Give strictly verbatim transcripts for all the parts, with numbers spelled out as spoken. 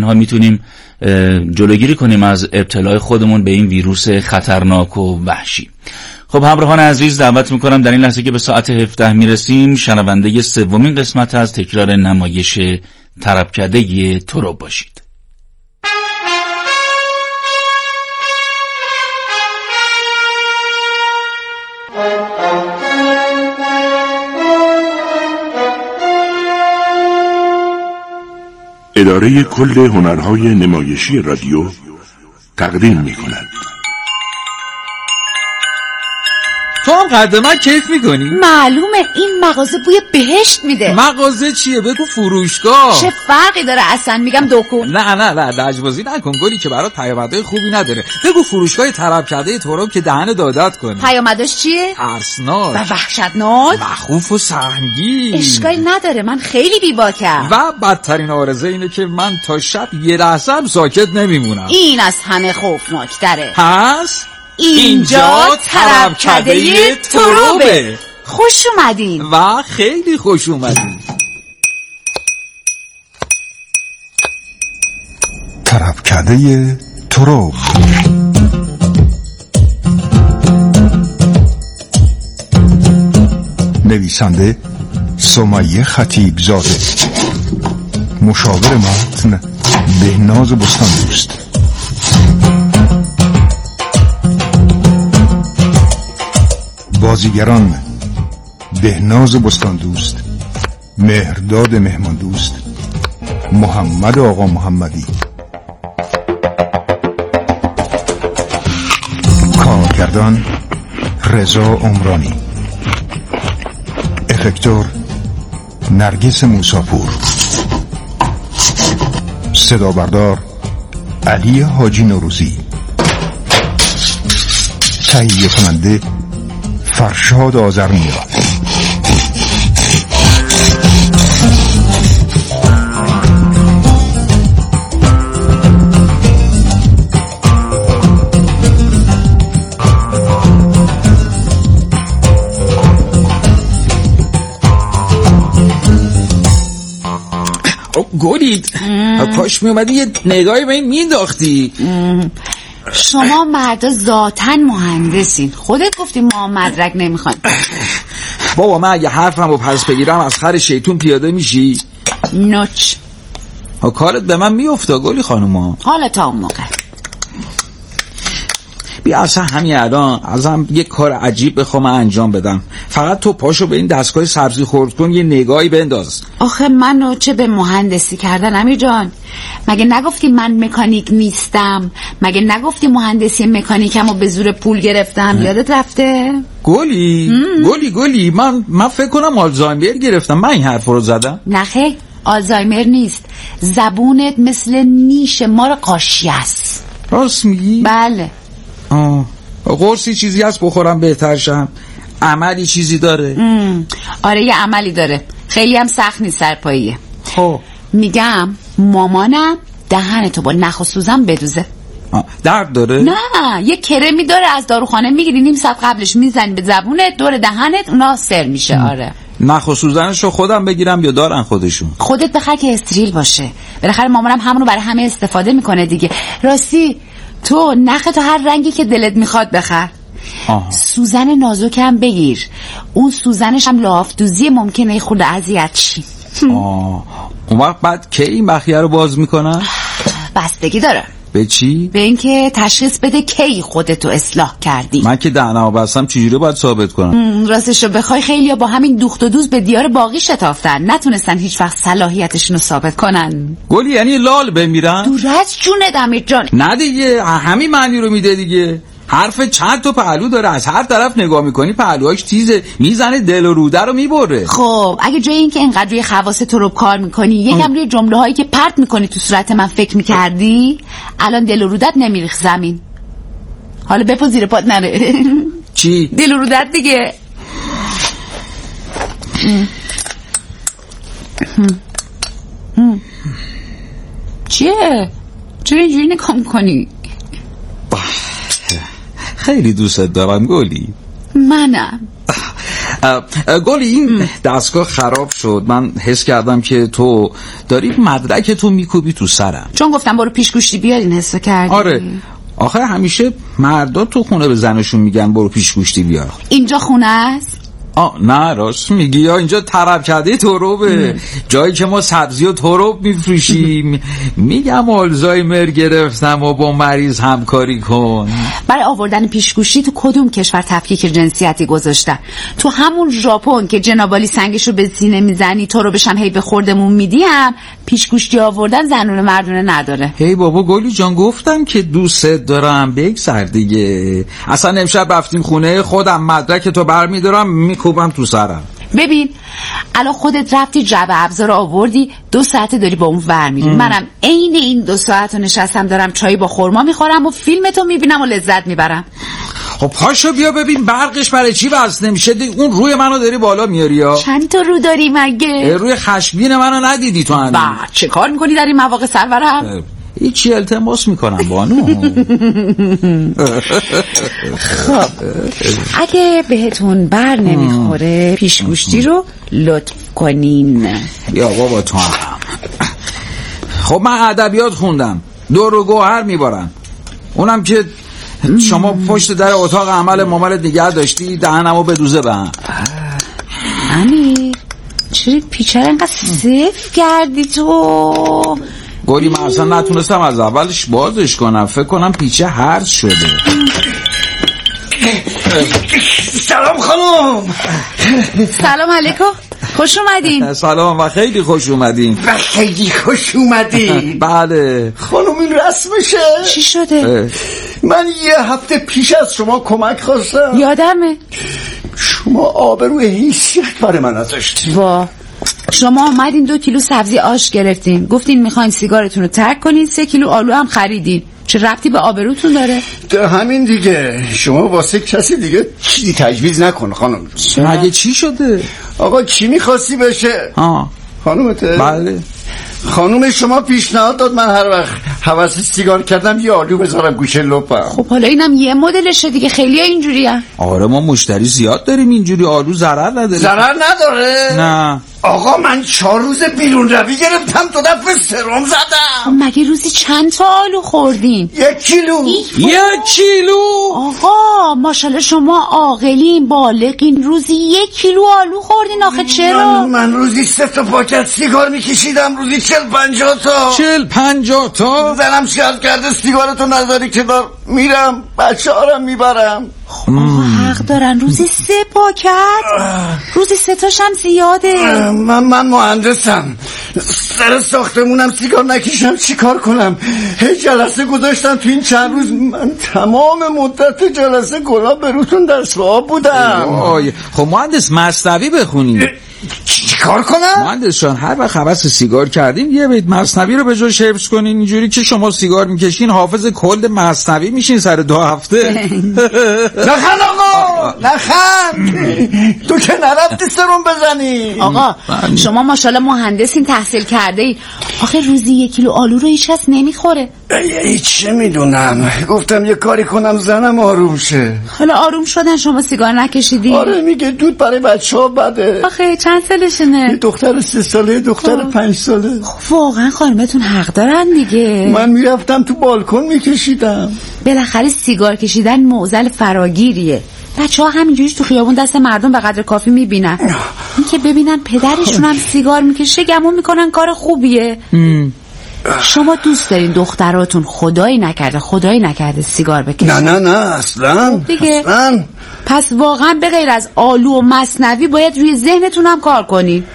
اینها میتونیم جلوگیری کنیم از ابتلای خودمون به این ویروس خطرناک و وحشی. خب همراهان عزیز، دعوت میکنم در این لحظه که به ساعت هفده میرسیم شنونده سومین قسمت از تکرار نمایش طربکده تراب باشید. اداره کل هنرهای نمایشی رادیو تقدیم می‌کند. تو هم قد من کیف میکنی؟ معلومه، این مغازه بوی بهشت میده. مغازه چیه؟ بگو فروشگاه. چه فرقی داره اصلا؟ میگم دکون. نه نه نه لجبازی نکن گلی که برات پیامدهای خوبی نداره. بگو فروشگاه طربکده تراب که دهن دادت کنه. پیامدش چیه؟ ترسناک و وحشتناک، مخوف و سهمگین. اشکالی نداره، من خیلی بیباکم. و بدترین آرزه اینه که من تا شب یه لحظه هم ساکت نمیمونم. این از همه خوفناک‌تره. پس اینجا طربکده ترابه. خوش اومدین. و خیلی خوش اومدین. طربکده تراب. نویسنده سمیه خطیب زاده، مشاور متن بهناز بستاندوست. بازیگران بهناز بستاندوست، مهرداد مهماندوست، محمد آقا محمدی. کارگردان رضا عمرانی. افکتور نرگس موساپور. صدا بردار علی حاجی نوروزی. تهیه کننده فرشاد آذرنیا. گلید کاش می اومدی یه نگاهی به این مینداختی. شما مردا ذاتن مهندسین، خودت گفتی ما مدرک نمیخوایم. بابا من اگه حرفم رو پس بگیرم از خر شیطون پیاده میشی؟ نوچ کارت به من میفته گلی خانوما. حالا تا اون موقع بیا اصلا همین الان ازم یه کار عجیب بخوام انجام بدم. فقط تو پاشو به این دستگاه سبزی خورد کن یه نگاهی بنداز. آخه منو چه به مهندسی کردن امیر جان؟ مگه نگفتی من مکانیک نیستم؟ مگه نگفتی مهندسی مکانیکمو به زور پول گرفتم؟ یادت رفته؟ گلی گلی گلی من من فکر کنم آلزایمر گرفتم. من این حرف رو زدم؟ نخیر، آلزایمر نیست، زبونت مثل نیش مار قاشی است. راست میگی؟ بله. آه. قرصی چیزی هست بخورم بهتر شم؟ عملی چیزی داره؟ ام. آره یه عملی داره، خیلی هم سخت نیست، سرپاییه. خب میگم مامانم دهنتو با نخ و سوزن بدوزه. درد داره؟ نه، یه کرمی داره از داروخانه میگیری، نیم ساعت قبلش میزنی به زبونت دور دهنت، اونا سر میشه. ام. آره. نخ و سوزنشو خودم بگیرم یا دارن خودشون؟ خودت بخر که استریل باشه. بالاخره مامانم همونو برای همه استفاده میکنه دیگه. راستی تو نخ تو هر رنگی که دلت میخواد بخر. آه. سوزن نازکم بگیر، اون سوزنش هم لافتوزی، ممکنه خود اذیت شی. آه. اون وقت بعد کی این بخیه رو باز میکنن؟ بستگی داره. به چی؟ به اینکه تشخیص بده کی خودتو اصلاح کردی. من که دهنمو بستم چجوری باید ثابت کنم؟ راستشو بخوای خیلیا با همین دوخت و دوز به دیار باقی شتافتن، نتونستن هیچ وقت صلاحیتشون رو ثابت کنن. گلی یعنی لال بمیرن؟ دور از جونت امیر جان. نه دیگه همین معنی رو میده دیگه. حرف چند تا پهلو داره، از هر طرف نگاه میکنی پهلوهاش تیزه، میزنه دل و روده رو میبره. خب اگه جای این که اینقدر روی خواص تو رو کار میکنی یکم روی جمله هایی که پرت میکنی تو صورت من فکر میکردی، الان دل و رودت نمیریخ زمین. حالا بپا زیر پات نره. چی؟ دل و رودت دیگه. چیه؟ چرا اینجوری نگاه میکنی؟ خیلی دوست دارم گلی. منم. گلی این دستگاه خراب شد. من حس کردم که تو داری مدرک تو میکوبی تو سرم. چون گفتم برو پیش گوشتی بیار این حسو کردی. آره آخه همیشه مردا تو خونه به زنشون میگن برو پیش گوشتی بیار. اینجا خونه است؟ آه نه راست میگی. یا اینجا طرب کرده تروبه، جایی که ما سبزی و تروب میفروشیم. میگم آلزایمر گرفتم و با مریض همکاری کن. برای آوردن پیشگوشتی تو کدوم کشور تفکیک جنسیتی گذاشتن؟ تو همون ژاپن که جنابالی سنگشو به سینه میزنی تو رو بشم هی به خوردمون میدیم، پیشگوشتی آوردن زنونه مردونه نداره. هی بابا گلی جان گفتم که دوستت دارم بگذر دیگه. اصلا امشب رفتیم خونه خودم مدرک تو برمیدارم میکوبم تو سرم. ببین الان خودت رفتی جعبه ابزار آوردی، دو ساعته داری با اون ور میری. منم عین این دو ساعت نشستم دارم چای با خورما میخورم و فیلمتو میبینم و لذت میبرم. خب پاشو بیا ببین برقش برای چی وصل نمیشه؟ اون روی منو داری بالا میاری ها. چند تا رو داری مگه؟ روی خشمگین منو ندیدی تو هنوز؟ با چه کار میکنی در این مواقع سرورم؟ هیچی التماس میکنم بانو. خب اگه بهتون بر نمیخوره پیشگوشتی رو لطف کنین. یا بابا تو هم. خب من ادبیات خوندم، دور و گوهر میبارم. اونم که شما پشت در اتاق عمل مامال دیگر داشتی دهنمو بدوزه به هم. امیر چرا پیچه رو انقدر صفر کردی تو؟ گلی من اصلا نتونستم از اولش بازش کنم. فکر کنم پیچه هرز شده. سلام خانم. سلام علیکم، خوش اومدین. سلام و خیلی خوش اومدین. و خیلی خوش اومدین. بله خانم این رسمشه. چی شده؟ من یه هفته پیش از شما کمک خواستم. یادمه. شما آبروی حیثیت برای من نذاشتین. وا شما آمدین دو کیلو سبزی آش گرفتین، گفتین میخواین سیگارتون رو ترک کنین، سه کیلو آلو هم خریدین. چه ربطی به آبروتون داره؟ ده همین دیگه. شما واسه کسی دیگه چیزی تجویز نکن خانم. مگه چی شده؟ آقا چی میخواستی بشه؟ آه خانومته؟ بله. خانوم شما پیشنهاد داد من هر وقت حوض سیگار کردم یه آلو بذارم گوشه لپم. خب حالا اینم یه مدلشه دیگه، خیلی ها اینجوری هم. آره ما مشتری زیاد داریم اینجوری. آلو ضرر نداره. ضرر نداره؟ نه آقا من چهار روز بیرون روی گرفتم، دو دفعه سرم زدم. مگه روزی چند تا آلو خوردین؟ یک کیلو. یک کیلو؟ آقا ماشاءالله شما عاقلین بالغین، روزی یک کیلو آلو خوردین آخه چرا؟ من, من روزی سه تا پاکت سیگار میکشیدم، روزی چل پنجاه تا. چل پنجاه تا؟ زنم شکایت کرده سیگارتو نذاری کنار، میرم بچه هارم میبرم. آقا حق دارن، روزی سه پاکت؟ روزی سه تاش هم زیاده. من من مهندسم، سر ساختمونم سیگار نکشم چیکار کنم؟ هی جلسه گذاشتم تو این چند روز. من تمام مدت جلسه گلاب به روتون در سواب بودم. خب مهندس مثنوی بخونیم. چیکار کنم؟ مهندس جان هر وقت حوض سیگار کردین یه بیت مثنوی رو به جای حفظ کنین، اینجوری که شما سیگار میکشین حافظ کل مثنوی میشین سر دو هفته. نخند آقا نخند. تو که نرفتی سرم بزنی. آقا شما ماشاءالله مهندسین تحصیل کرده ای، آخه روزی یک کیلو آلو رو هیچ کس نمیخوره. چه میدونم، گفتم یه کاری کنم زنم آروم شه. حالا آروم شدن شما سیگار نکشیدی؟ آره میگه دود برای بچه ها بده. آخه چند سالشونه؟ یه دختر سه ساله، دختر خب. پنج ساله. خب واقعا خانمتون حق دارن دیگه. من میرفتم تو بالکن میکشیدم. بالاخره سیگار کشیدن معضل فراگیریه. بچه ها همینجوری تو خیابون دست مردم به قدر کافی میبینن، این که ببینن پدرشون هم سیگار میکشه گمون میکنن کار خوبیه. ام. شما دوست دارین دختراتون خدایی نکرده خدایی نکرده سیگار بکشن؟ نه نه نه اصلا دیگه. اصلا. پس واقعا به غیر از آلو و مثنوی باید روی ذهنتون هم کار کنین.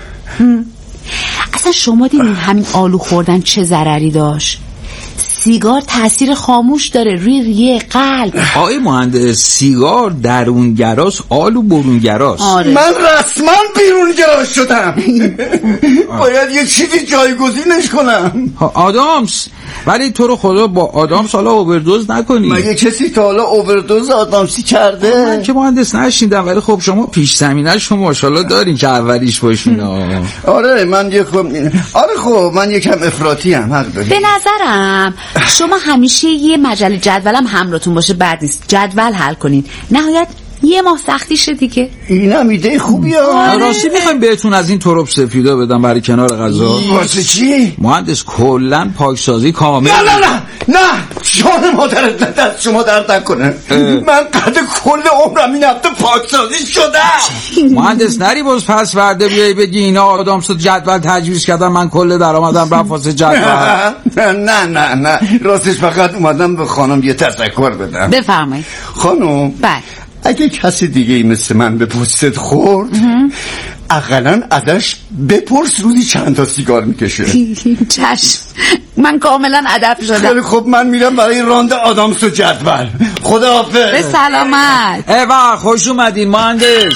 اصلا شما دیدین همین آلو خوردن چه ضرری داشت؟ سیگار تأثیر خاموش داره روی ریه قلب. آقای مهندس سیگار درونگراست، آلو برونگراست. آره. من رسما بیرونگراست شدم. باید یه چیزی جایگزینش کنم. آدامس، ولی تو رو خدا با آدامس حالا اووردوز نکنی. مگه کسی تا حالا اووردوز آدامسی کرده؟ من که مهندس نشیندم، ولی خب شما پیش زمینه‌شو ماشاءالله دارین که اولیش باشین. آره من یه خب آره خب من یکم افراطی ام، حق داری. به نظرم شما همیشه یه مجله جدولم همراهتون باشه بد نیست، جدول حل کنین، نهایت یه ماه سختیشه دیگه. اینم ایده خوبیه. راستی میخوایم بهتون از این تروب سفیدا بدم برای کنار غذا. واسه چی؟ مهندس کلا پاکسازی کامل. نه نه نه نه جان مادرت دست شما درد نکنه. من قد کل عمرم این هفته پاکسازی شدم. مهندس نری باز پس ورده بیایی بگی اینا آدم شد جدول تجویز کردن من کل درآمدم رفت واسه جدول. نه نه نه نه راستش فقط اومدم به خانم یه تذکر بدم. بفرمایید خانم. بله اگه کسی دیگه ای مثل من به پوستت خورد اقلا ازش بپرس روزی چند تا سیگار میکشه. چشم من کاملا ادب شدم. خیلی خب من میرم برای راند آدامس و جدول. خداحافظ. به سلامت. ایوه خوش اومدین مهندس.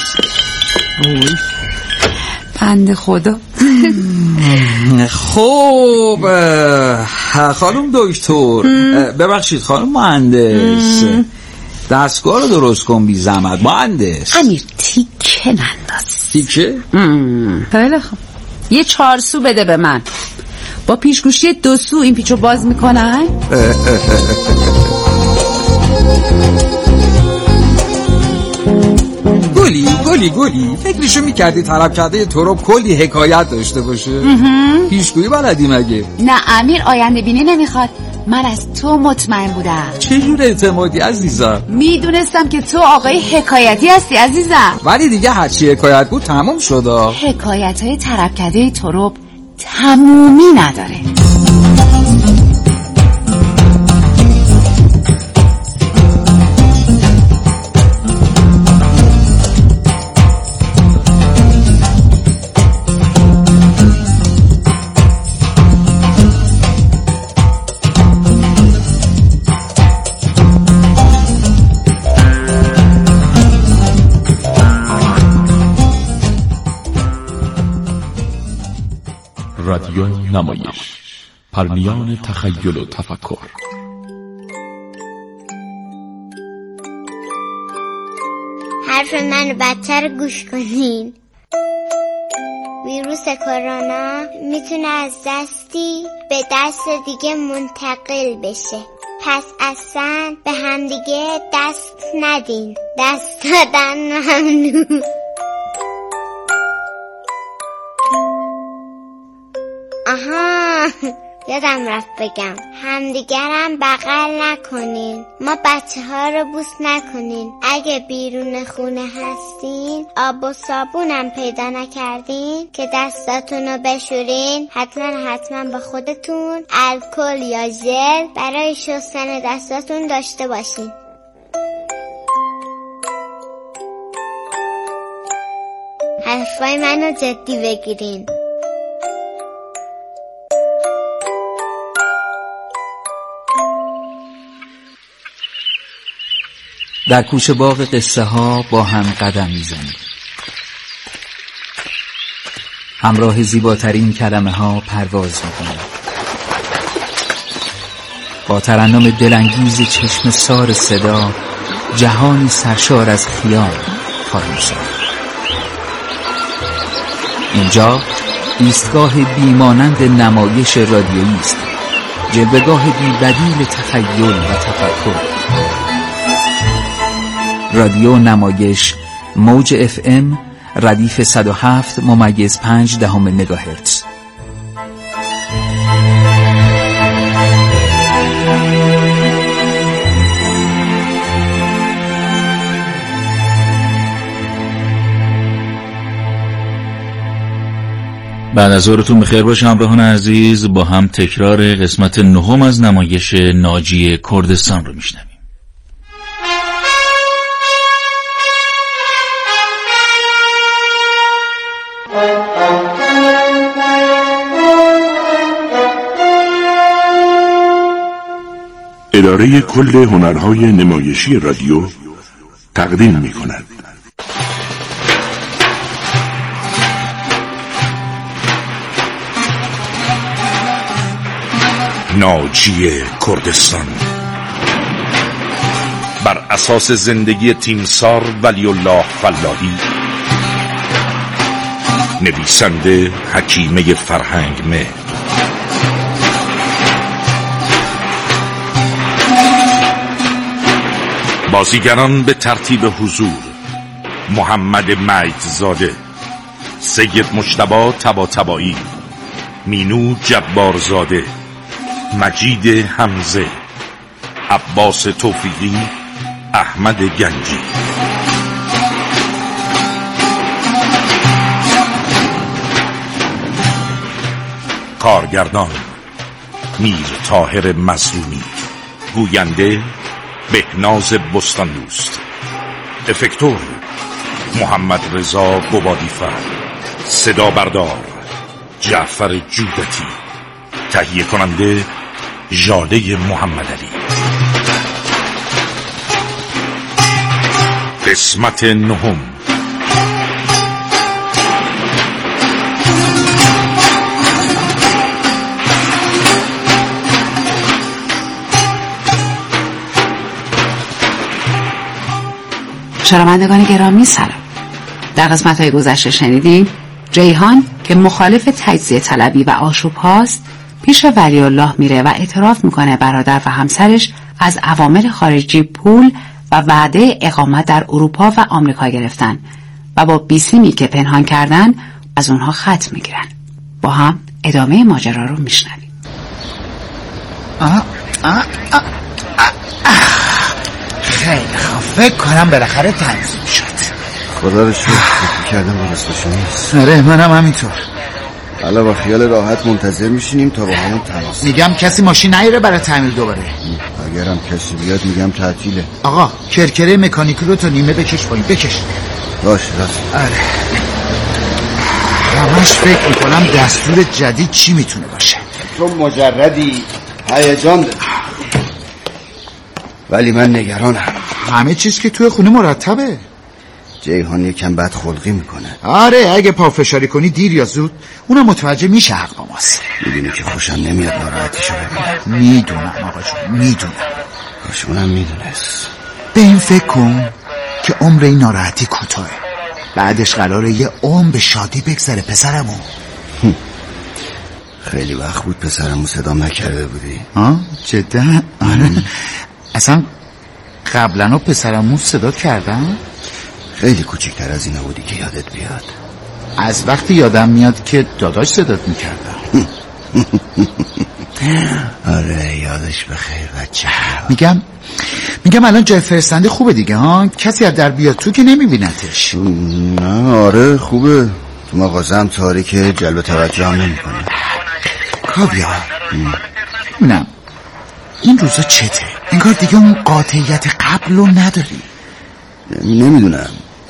بنده خدا. خب خانم دکتر ببخشید خانم مهندس دستگاه رو درست کن بی زحمت مهندس. امیر تیکه ننداز. تیکه؟ خیلی خب یه چهار سو بده به من با پیشگوشی دو سو این پیچو باز میکنن. گلی گلی گلی فکرشو میکردی طلب کرده تروب کلی حکایت داشته باشه؟ پیشگویی بلدی مگه؟ نه امیر آینده بینی نمیخواد. من از تو مطمئن بودم. چه جور اعتمادی عزیزم؟ میدونستم که تو آقای حکایتی هستی عزیزم. ولی دیگه هرچی حکایت بود تموم شد. حکایت های طرب کرده تروب تمومی نداره. رادیو نمایش، پرنیان تخیل و تفکر. حرف منو بدتر گوش کنین. ویروس کرونا میتونه از دستی به دست دیگه منتقل بشه، پس اصلا به همدیگه دست ندین. دست دادن ممنوع. آها یادم رفت بگم همدیگرم بغل نکنین. ما بچه ها رو بوس نکنین. اگه بیرون خونه هستین آب و صابونم پیدا نکردین که دستاتون رو بشورین، حتما حتما با خودتون الکل یا ژل برای شستن دستاتون داشته باشین. حرفای منو جدی بگیرین. در کوچه باغ قصه ها با هم قدم میزنیم. همراه زیباترین کلمه ها پرواز میکنیم. با ترنم دلانگیز چشم سار صدا جهانی سرشار از خیال کار میشه. اینجا ایستگاه بیمانند نمایش رادیویی است، جلوه‌گاه بی‌بدیل تخیل و تفکر. رادیو نمایش موج اف ام ردیف صد و هفت ممیز پنج دهم مگاهرتز. بعد از ظهرتون بخیر باشه همراهان عزیز. با هم تکرار قسمت نهم از نمایش ناجی کردستان رو میشنویم. اداره کل هنرهای نمایشی رادیو تقدیم می کند. ناجی کردستان بر اساس زندگی تیمسار ولی الله فلاحی، نویسنده حکیمه فرهنگ مهر، بازیگران به ترتیب حضور: محمد مجدزاده، سید مجتبی طباطبایی، مینو جبارزاده، مجید حمزه، عباس توفیقی، احمد گنجی. کارگردان میر طاهر مظلومی، گوینده بهناز بستاندوست، افکتور محمد رضا گوادیفر، صدا بردار جعفر جودتی، تهیه کننده ژاله محمد علی. قسمت نهم. شنوندگان گرامی سلام. در قسمت‌های گذشته شنیدیم جیهان که مخالف تجزیه طلبی و آشوب هاست پیش ولی الله میره و اعتراف میکنه برادر و همسرش از عوامل خارجی پول و وعده اقامت در اروپا و آمریکا گرفتن و با بیسیمی که پنهان کردن از اونها خط میگیرن. با هم ادامه ماجرا رو میشنویم. آه آه آه خیلی خوب، فکر کنم بالاخره تنظیم شد. خدا رو شکر، فکر کردم درستش نیست. آره منم همینطور. حالا با خیال راحت منتظر میشینیم تا با همون تماس. میگم کسی ماشین نیاره برای تعمیر دوباره. اگرم کسی بیاد میگم تعطیله. آقا کرکره مکانیکی رو تا نیمه بکش پایین. بکش. باشه راست. آره. همش فکر میکنم دستور جدید چی میتونه باشه. تو مجردی، هیجان داری، ولی من نگرانم. همه چیز که توی خونه مرتبه. جیهان یکم بد خلقی میکنه. آره اگه پافشاری کنی دیر یا زود اونم متوجه میشه حق با ماست. میدونی که خوشم نمیاد ناراحتیشو ببینم. میدونم آقا جون، میدونم. باشه اونم میدونست. به این فکر کن که عمر این ناراحتی کوتاهه، بعدش قراره یه عمر به شادی بگذره. پسرمو خیلی وقت بود پسرمو صدام نکرده بودی. آه جدا؟ آره اصلا قبلا پسرمو صدا کردم؟ خیلی کوچکتر از اینا بودی که یادت بیاد. از وقتی یادم میاد که داداش صدات میکردم. آره یادش بخیر بچه. میگم میگم الان جای فرستنده خوبه دیگه ها؟ کسی از در بیاد تو که نمیبینتش؟ نه آره خوبه، تو مغازه هم تاریکه، جلب توجه هم نمی کنه. کابیا ببینم این روزا چته؟ انگار دیگه اون قاطعیت قبل رو نداری. نمیدونم،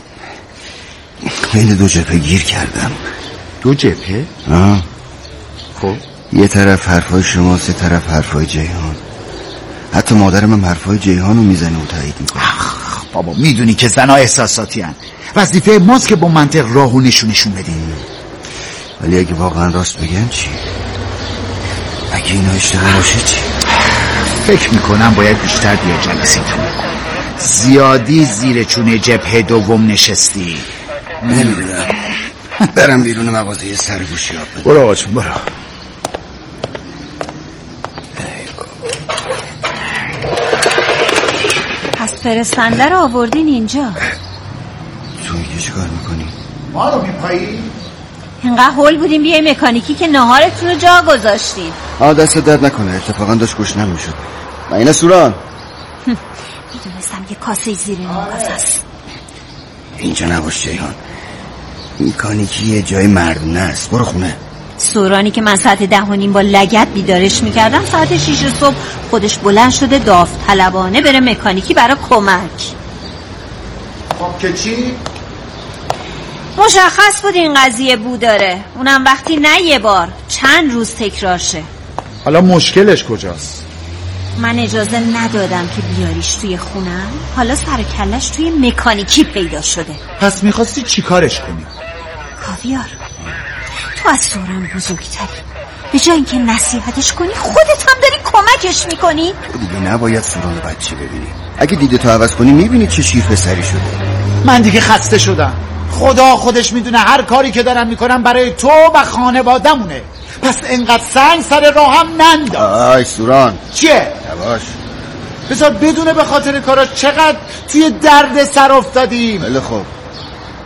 بین دو جبهه گیر کردم. دو جبهه؟ آه خب یه طرف حرفای شما، سه طرف حرفای جیهان. حتی مادرم هم حرفای جیهان رو میزنه و تایید میکنه. بابا میدونی که زنها احساساتی هن، وظیفه ماست که با منطق راهو نشونشون بدیم. ولی اگه واقعا راست بگن چی؟ اگه اینا اشتباه باشه چی؟ فکر میکنم باید بیشتر بیا جلسه تموم کن. زیادی زیر چونه جبهه دوم نشستی. نمیدونم، برم بیرون مغازه یه سر گوشی آب بدم. برو آقا جون برو. پس فرستنده رو آوردین اینجا. تو اینجا چی کار میکنی؟ ما رو میپایی؟ اینقدر هول بودیم بیای مکانیکی که نهارتون رو جا گذاشتین. آه دست درد نکنه، اتفاقا داشت گشنم میشد. من اینه سوران میدونستم که کاسه زیر نوگاز است. اینجا نباش جیهان، مکانیکی یه جای مردونه است. برو خونه. سورانی که من ساعت ده و نیم با لگد بیدارش میکردم ساعت شیش صبح خودش بلند شده داوطلبانه بره مکانیکی برای کمک. خب که چی؟ مشخص بود این قضیه بو داره، اونم وقتی نه یه بار چند روز تکرار شه. حالا مشکلش کجاست؟ من اجازه ندادم که بیاریش توی خونم، حالا سر کلش توی مکانیکی پیدا شده. پس میخواستی چی کارش کنی؟ کاویار تو از سوران بزرگتری، به جای اینکه نصیحتش کنی خودت هم داری کمکش میکنی. تو دیگه نباید سوران بچه ببینی. اگه دیده تو عوض کنی میبینی چه شیر پسری شده. من دیگه خسته شدم. خدا خودش میدونه هر کاری که دارم میکنم برای تو و خانوادمونه. پس انقدر سنگ سر راهم ننداز. آی سوران چیه؟ نباش، بذار بدونه به خاطر کارا چقدر توی درد سر افتادیم. خیلی خوب،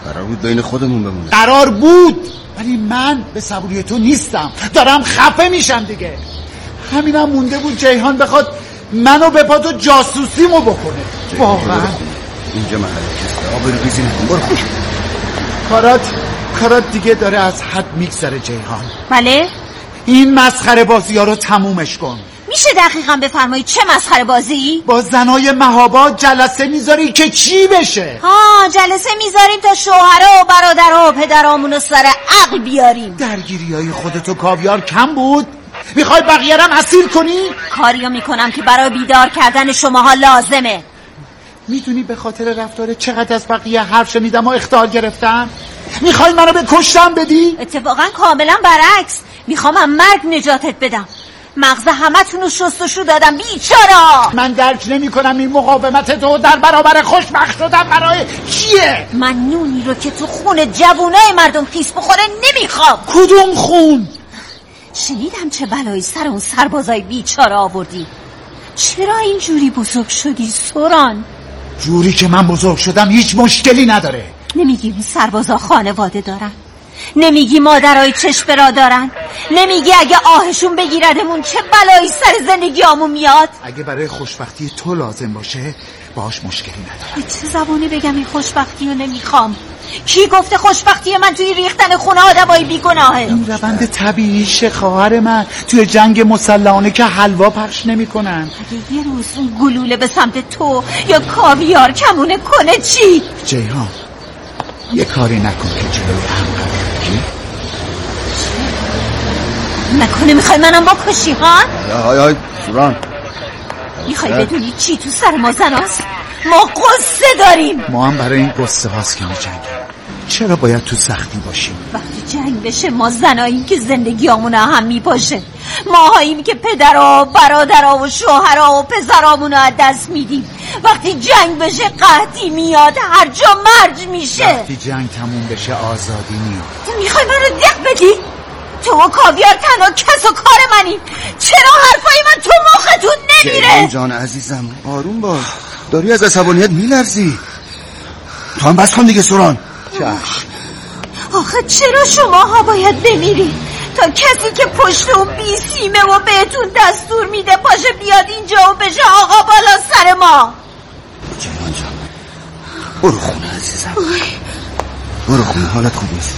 قرار بود بین خودمون بمونه. قرار بود، ولی من به صبوری تو نیستم، دارم خفه میشم دیگه. همینم مونده بود جیهان بخواد منو به پا تو جاسوسیمو بکنه. واقعا اینجا محل کسته، آب رو ریزی نکن، برو خوش. کارات کارات دیگه داره از حد میگذره جیهان. بله؟ این مسخره بازی ها رو تمومش کن. میشه دقیقا بفرمایی چه مسخره بازی؟ با زنای مهابا جلسه میذاری که چی بشه؟ ها جلسه میذاریم تا شوهرها و برادرها و پدرامون رو سر عقل بیاریم. درگیری های خودتو کاویار کم بود؟ میخوای بقیه رم اسیر کنی؟ کاریو میکنم که برای بیدار کردن شماها لازمه. میدونی به خاطر رفتار چقدر از بقیه حرف شنیدم و اخطار گرفتم؟ میخوای منو به کشتن بدی؟ اتفاقا کاملا برعکس، میخوام از مرگ نجاتت بدم. مغز همتون رو شستشو دادم بیچارا. من درک نمی کنم این مقاومت تو در برابر خوشبخت شدن برای چیه؟ من نونی رو که تو خون جوونای مردم خیس بخوره نمیخوام. کدوم خون؟ شنیدم چه بلایی سر اون سربازای بیچاره آوردی. چرا اینجوری بزرگ شدی سوران؟ جوری که من بزرگ شدم هیچ مشکلی نداره. نمیگی اون سربازا خانواده دارن؟ نمیگی مادرای چشم را دارن؟ نمیگی اگه آهشون بگیردمون چه بلایی سر زندگیامون میاد؟ اگه برای خوشبختی تو لازم باشه باش مشکلی ندارم. چه زبانی بگم این خوشبختی رو نمیخوام؟ کی گفته خوشبختی من توی ریختن خونه آدمای بیگناهه؟ این روند طبیعیشه خواهر من. توی جنگ مسلحانه که حلوا پخش نمیکنن. اگه یه روز اون گلوله به سمت تو یا کاویار کمونه کنه چی؟ جیهان یه کاری نکن که جلوی هم بگیری. نکنه میخوای منم بکشی ها؟ آی آی سوران، میخوای بدونی چی تو سر ما زناست؟ ما قصه داریم. ما هم برای این قصه هاست که میجنگیم. چرا باید تو سختی باشیم؟ وقتی جنگ بشه ما زناییم که زندگیامون هم میپاشه. ماهاییم که پدرها و برادرها و شوهرها و پسرامون رو از دست میدیم. وقتی جنگ بشه قحطی میاد، هر جا مرج میشه. وقتی جنگ تموم بشه آزادی میاد. تو میخوای منو دق بدی؟ تو و کاویار تنها کس و کار منیم. چرا حرفای من تو مختون نمیره؟ جیهان جان عزیزم آروم باش، داری از عصبانیت میلرزی. تو هم بس کن دیگه سوران. چشم. آخه چرا شماها باید بمیری تا کسی که پشت اون بی سیمه و بهتون دستور میده پاشه بیاد اینجا و بشه آقا بالا سر ما؟ جیهان جان برو خونه عزیزم، برو خونه، حالت خوب نیست.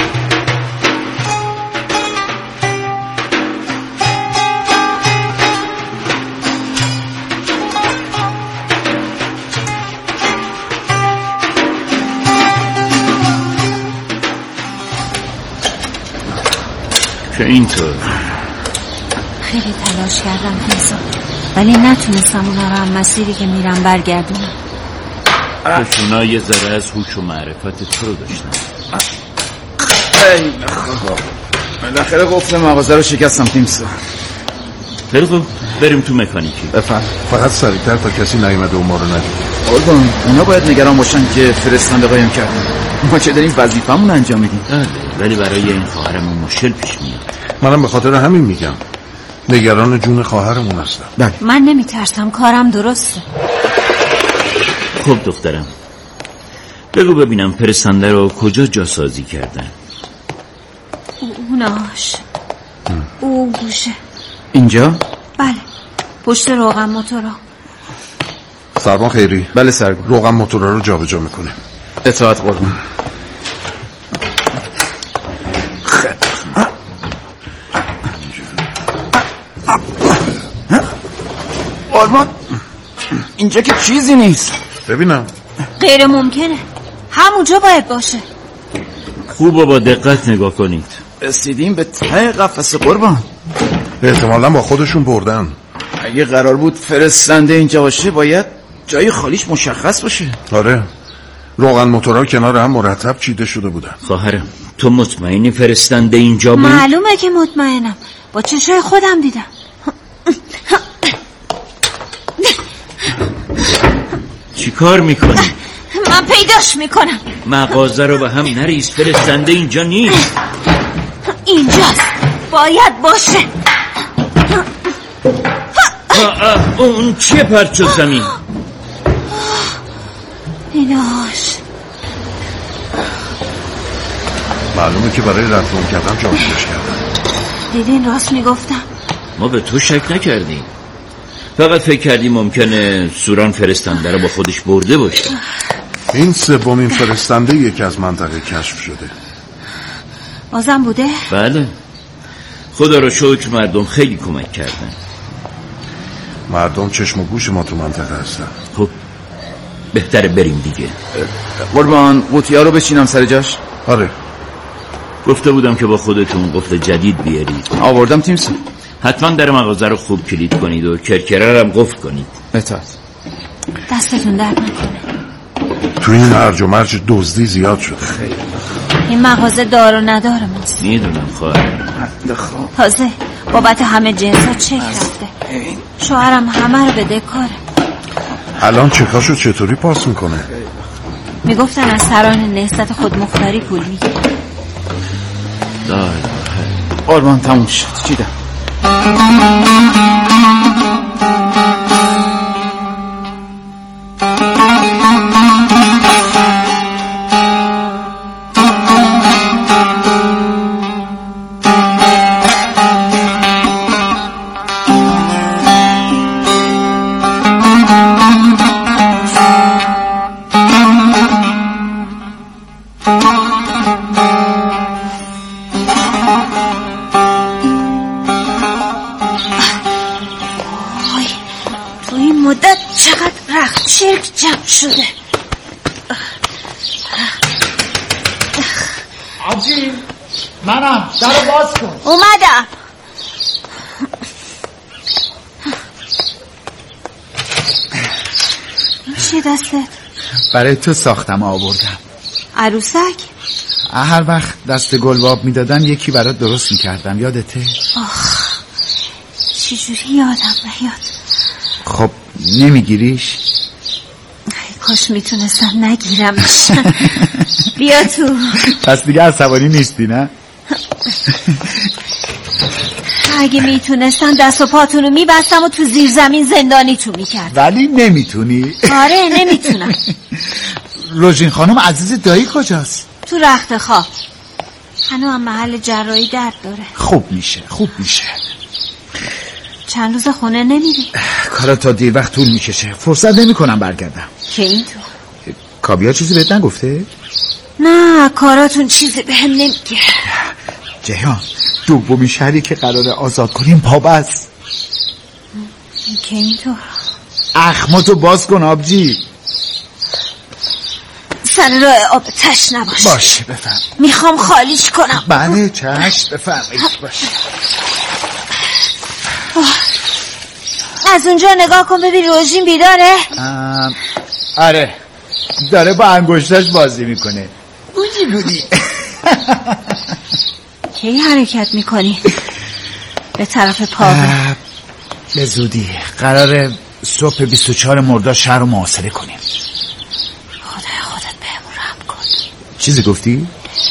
که اینطور خیلی تلاش کردم پیزا، ولی نتونستم اونا رو هم مسیری که میرم برگردونم. کشونا یه ذره از هوش و معرفت تو رو داشتن. ای خدا، بالاخره قفل مغازه رو شکستم تیمسا. خیلی خوب بریم تو مکانیکی. بفهم، فقط سریعتر تا کسی نیومده و ما رو ندید. قربان اونا باید نگران باشن که فرستنده قایم کردن. ما چه داریم وظیفمون انجام میدیم. ولی برای این خواهرمون مشکل پیش میاد. منم به خاطر همین میگم، نگران جون خواهرمون هستم. بله. من نمیترسم، کارم درسته. خب دخترم بگو ببینم پرستنده رو کجا جاسازی کردن؟ اوناش او گوشه اینجا؟ بله پشت روغن موتورا. سرما خیری. بله سرگو. روغن موتورا رو جا به جا میکنه. اطاعت قربان. قربان اینجا که چیزی نیست. ببینم. غیر ممکنه، همونجا باید باشه. خوب با دقت نگاه کنید. رسیدیم به ته قفسه قربان. احتمالا با خودشون بردن. اگه قرار بود فرستنده اینجا باشه باید جای خالیش مشخص باشه. آره، روغن موتورها کنار هم مرتب چیده شده بودن. خواهرم تو مطمئنی فرستنده اینجا بود؟ معلومه که مطمئنم، با چشای خودم دیدم. چی کار میکنی؟ من پیداش میکنم. مغازه رو به هم نریز، فرستنده اینجا نیست. اینجاست، باید باشه. آه آه اون چیه پرت شد زمین؟ ایناش معلومه که برای رفتون کردم جابجاش کردم. دیدین راست میگفتم. ما به تو شک نکردیم، فقط فکر کردیم ممکنه سوران فرستنده رو با خودش برده باشه. این سومین فرستنده یکی از منطقه کشف شده. بازم بوده؟ بله، خدا رو شکر مردم خیلی کمک کردن. مردم چشم و گوش ما تو منطقه هستن. خب بهتره بریم دیگه. قربان قوطی‌ها رو بچینم سر جاش. آره گفته بودم که با خودتون قفل جدید بیارید. آوردم تیمسا. حتما در مغازه رو خوب کلید کنید و کرکره رو هم قفل کنید. اطاعت. دستتون درد نکنه. تو این هرج و مرج دزدی زیاد شده. این مغازه دار و ندار ماست. میدونم خواهر. تازه بابت همه جنسا چک رفته. شوهرم همه رو بده کاره. الان چکاشو چطوری پاس میکنه؟ میگفتن از سران نهضت خود مختاری پول میگیره. دار قربان تموم شد. چیدم. شده. آبجی منم، در باز کن. اومدم. چی دستت؟ برای تو ساختم آوردم. عروسک؟ هر وقت دست گلباب میدادن یکی برات درست میکردم، یادته؟ آخ چجوری یادم نیاد. خب نمیگیریش؟ کاش میتونستم نگیرمش. بیا تو. پس دیگه عصبانی نیستی نه؟ اگه میتونستم دست و پاتونو میبستم و تو زیر زمین زندانی تو میکردم. ولی نمیتونی. آره نمیتونم. روژین خانم عزیز دایی کجاست؟ تو رخت خواب. هنو هم محل جراحی درد داره. خوب میشه خوب میشه. چند روز خونه نمیری؟ کارا تا دیر وقت طول میکشه، فرصت نمی کنم برگردم. که این تو کابیا چیزی بهت نگفته؟ نه کاراتون چیزی به هم نمیگه. جهان دومی شهری که قراره آزاد کنیم پابست. که این تو اخماتو باز کن آبجی. سر راه آب تش نباش. باشه بفهم. میخوام خالیش کنم. بله چشم بفرمایید. باشه. از اونجا نگاه کن ببین روژین بیداره. آره داره با انگشتاش بازی میکنه. بودی بودی. کی حرکت میکنی؟ به طرف پاگه. به زودی قراره صبح بیست و چهار مرداد شهر رو محاصره کنیم. خدای خودت بهمون رحم کن. چیزی گفتی؟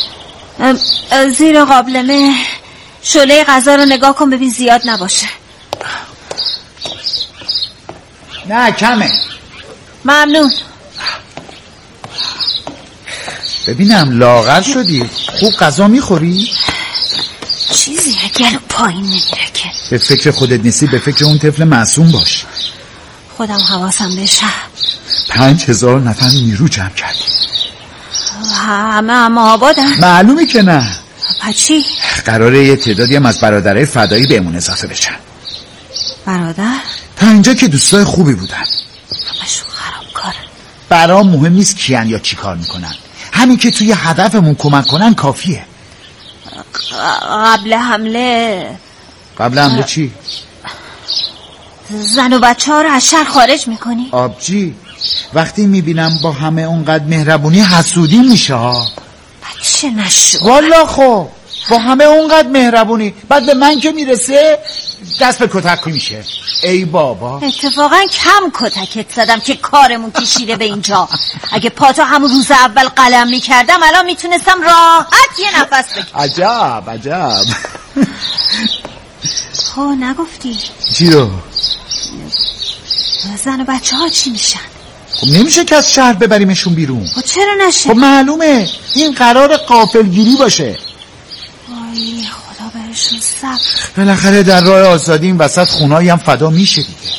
زیر قابلمه شعله غذا رو نگاه کن ببین زیاد نباشه. نه کمه. ممنون. ببینم لاغر شدی، خوب غذا میخوری؟ چیزی اگر پایین نمیره که. به فکر خودت نیستی، به فکر اون طفل معصوم باش. خودم حواسم بشه. پنج هزار نفر نیرو جمع کردی. همه اما آبادن. معلومه که نه. پس چی؟ قراره یه تعدادی هم از برادرای فدایی بهمون اضافه بشن. برادر؟ تا اینجا که دوستای خوبی بودن. همشون خرابکارن. برام مهم نیست کیان یا چی کار میکنن، همین که توی هدفمون کمک کنن کافیه. قبل حمله قبل حمله چی؟ زن و بچه ها رو از شهر خارج میکنی؟ آبجی وقتی میبینم با همه اونقدر مهربونی حسودی میشه ها. بچه نشو والا خب با همه اونقدر مهربونی بعد به من که میرسه دست به کتک میشه. ای بابا اتفاقا کم کتکت زدم که کارمون کشیده به اینجا. اگه پاتو همون روز اول قلم میکردم الان میتونستم راحت یه نفس بکشم. عجب عجب. خب نگفتی چی رو؟ زن و بچه ها چی میشن؟ خب نمیشه که از شهر ببریمشون بیرون. خب چرا نشه؟ خب معلومه این قرار غافلگیری باشه. وای خدا برشون صبر. بالاخره در راه آزادی این وسط خونایی هم فدا میشه دیگه.